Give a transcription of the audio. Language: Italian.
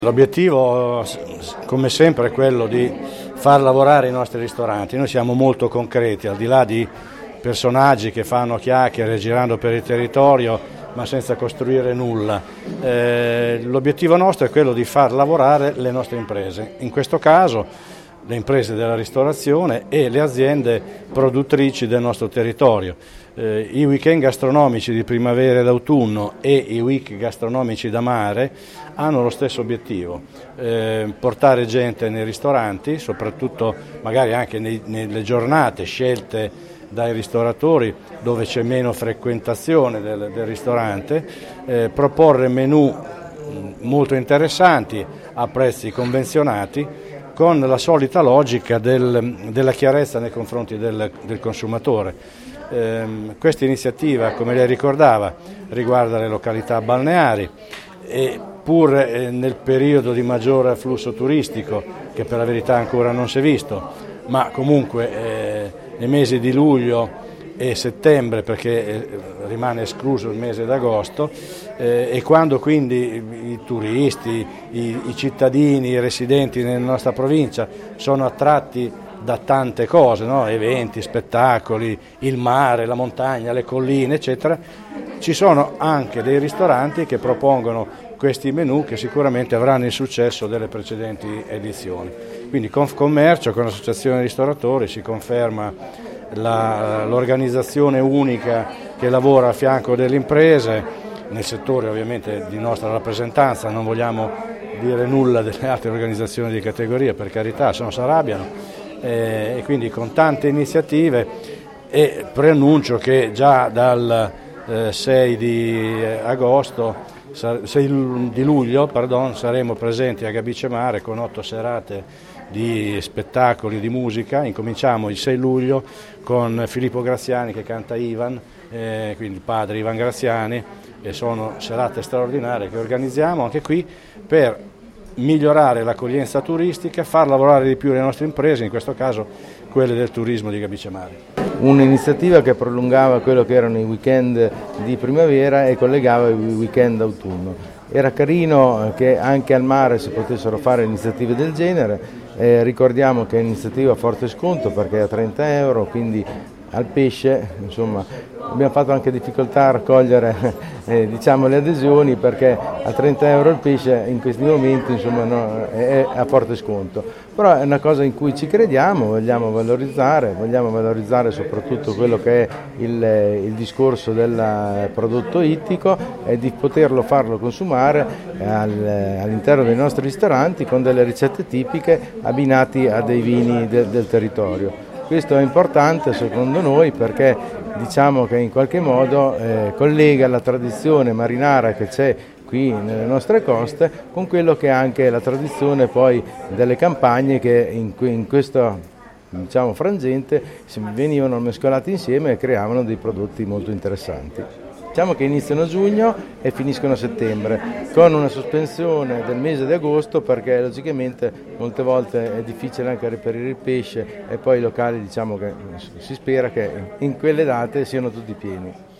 L'obiettivo, come sempre, è quello di far lavorare i nostri ristoranti. Noi siamo molto concreti, al di là di personaggi che fanno chiacchiere girando per il territorio, ma senza costruire nulla. L'obiettivo nostro è quello di far lavorare le nostre imprese. In questo caso le imprese della ristorazione e le aziende produttrici del nostro territorio. I weekend gastronomici di primavera ed autunno e i week gastronomici da mare hanno lo stesso obiettivo, portare gente nei ristoranti, soprattutto magari anche nelle giornate scelte dai ristoratori dove c'è meno frequentazione del ristorante, proporre menù molto interessanti a prezzi convenzionati, con la solita logica della chiarezza nei confronti del consumatore. Questa iniziativa, come lei ricordava, riguarda le località balneari e pur nel periodo di maggiore afflusso turistico, che per la verità ancora non si è visto, ma comunque nei mesi di luglio e settembre, perché rimane escluso il mese d'agosto, e quando quindi i turisti, i cittadini, i residenti nella nostra provincia sono attratti da tante cose, no? Eventi, spettacoli, il mare, la montagna, le colline, eccetera, ci sono anche dei ristoranti che propongono questi menù che sicuramente avranno il successo delle precedenti edizioni. Quindi Confcommercio, con l'associazione ristoratori, si conferma l'organizzazione unica che lavora a fianco delle imprese, nel settore ovviamente di nostra rappresentanza. Non vogliamo dire nulla delle altre organizzazioni di categoria, per carità, se no si arrabbiano, e quindi con tante iniziative, e preannuncio che già dal 6 di luglio saremo presenti a Gabice Mare con 8 serate di spettacoli di musica. Incominciamo il 6 luglio con Filippo Graziani che canta Ivan, quindi il padre Ivan Graziani, e sono serate straordinarie che organizziamo anche qui per migliorare l'accoglienza turistica, far lavorare di più le nostre imprese, in questo caso quelle del turismo di Gabice Mare. Un'iniziativa che prolungava quello che erano i weekend di primavera e collegava i weekend d'autunno. Era carino che anche al mare si potessero fare iniziative del genere, ricordiamo che è un'iniziativa a forte sconto perché è a 30 euro, quindi al pesce, insomma, abbiamo fatto anche difficoltà a raccogliere le adesioni, perché a 30 euro il pesce in questi momenti, insomma, no, è a forte sconto, però è una cosa in cui ci crediamo, vogliamo valorizzare soprattutto quello che è il discorso del prodotto ittico e di farlo consumare all'interno dei nostri ristoranti con delle ricette tipiche abbinati a dei vini del territorio. Questo è importante secondo noi perché diciamo che in qualche modo collega la tradizione marinara che c'è qui nelle nostre coste con quello che è anche la tradizione poi delle campagne che in questo frangente venivano mescolati insieme e creavano dei prodotti molto interessanti. Diciamo che iniziano a giugno e finiscono a settembre, con una sospensione del mese di agosto perché logicamente molte volte è difficile anche reperire il pesce e poi i locali che si spera che in quelle date siano tutti pieni.